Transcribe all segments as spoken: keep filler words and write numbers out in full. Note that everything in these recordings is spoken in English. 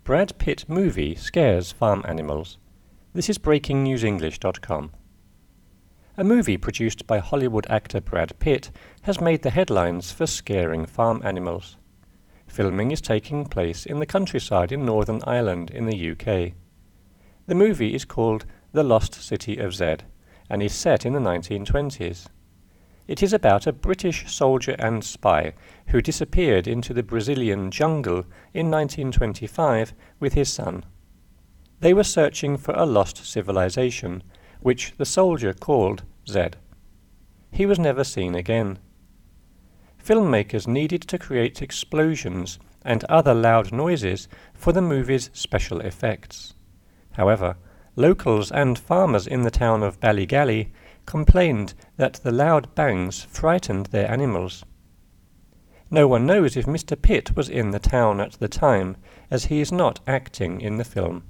Brad Pitt movie scares farm animals. This is breaking news english dot com. A movie produced by Hollywood actor Brad Pitt has made the headlines for scaring farm animals. Filming is taking place in the countryside in Northern Ireland in the U K. The movie is called The Lost City of Zed and is set in the nineteen twenties. It is about a British soldier and spy who disappeared into the Brazilian jungle in nineteen twenty-five with his son. They were searching for a lost civilization, which the soldier called Zed. He was never seen again. Filmmakers needed to create explosions and other loud noises for the movie's special effects. However, locals and farmers in the town of Ballygally complained that the loud bangs frightened their animals. No one knows if Mister Pitt was in the town at the time, as he is not acting in the film.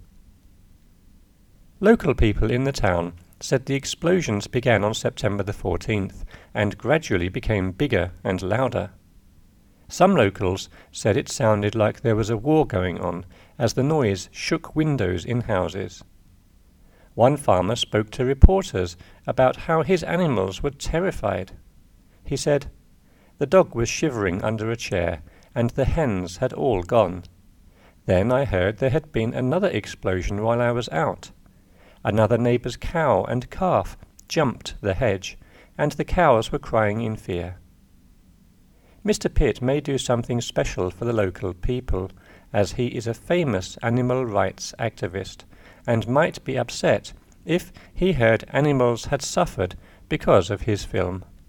Local people in the town said the explosions began on September the fourteenth and gradually became bigger and louder. Some locals said it sounded like there was a war going on, as the noise shook windows in houses. One farmer spoke to reporters about how his animals were terrified. He said, "The dog was shivering under a chair, and the hens had all gone. Then I heard there had been another explosion while I was out. Another neighbour's cow and calf jumped the hedge, and the cows were crying in fear." Mister Pitt may do something special for the local people, as he is a famous animal rights activist, and might be upset if he heard animals had suffered because of his film.